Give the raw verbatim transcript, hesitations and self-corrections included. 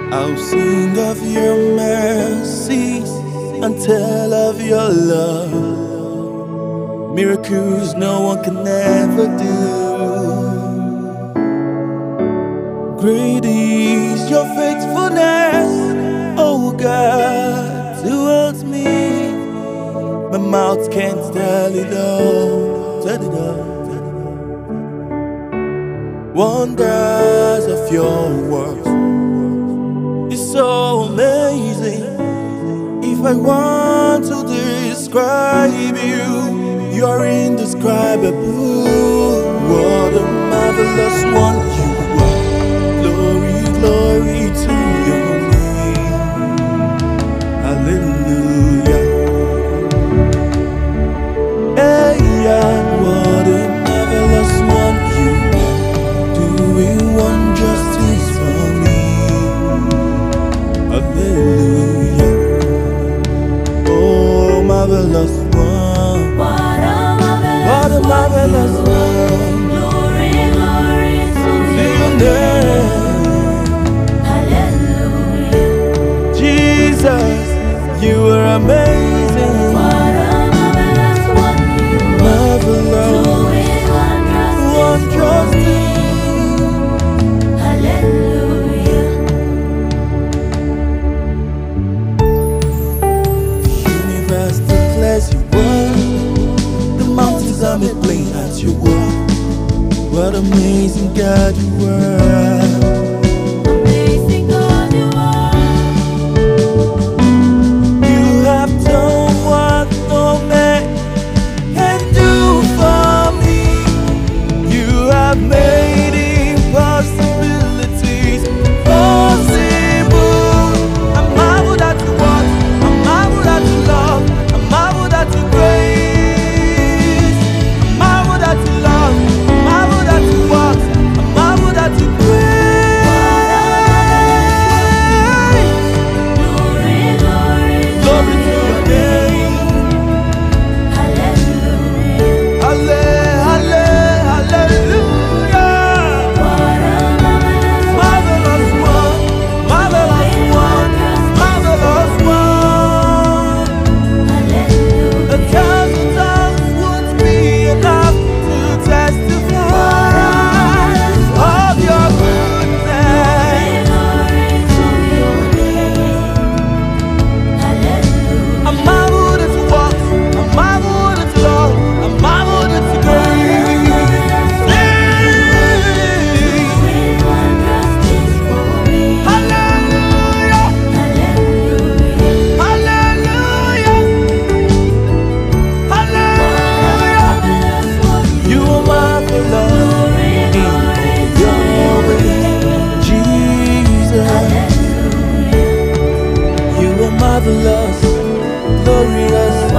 I'll sing of your mercies and tell of your love, miracles no one can ever do. Great is your faithfulness, oh God, towards me. My mouth can't tell it all, tell it all, tell it all. Wonders of your works is so amazing. If I want to describe you, you are indescribable. What a marvelous one you are. Glory, glory to your name. Hallelujah. Hey, and what a marvelous one you are, doing wondrous things for me. Hallelujah. Oh, marvelous one. What a marvelous, What a marvelous one. Glory, glory to your name. Hallelujah. Jesus, you are amazing. What a marvelous one you are, Marvelous. doing wondrous Wondrous things for things. me. Hallelujah. The universe declares your word. The mountains are made plain at your word. What amazing God you are. Amazing God you are. You have done what no man can do for me. You have made impossibilities possible. I marvel at your work. I marvel at your love. I marvel at your grace. I marvel at your love. I marvel at your work. I marvel at your grace. Glory, glory to Glory to your name. Hallelujah. Halle, halle, hallelujah. What a marvelous, Marvelous one, marvelous one, marvelous one. Hallelujah. A thousand tongues would be enough to testify of your goodness. Glory to your name. Hallelujah. I marveled at your works, I marveled at your love, I marveled at your grace. Doing wondrous things for me. Hallelujah, Hallelujah. hallelujah, hallelujah. Marvelous one You are marvelous Glory, in glory to your your ways, name. Jesus. Hallelujah. You are marvelous, glorious.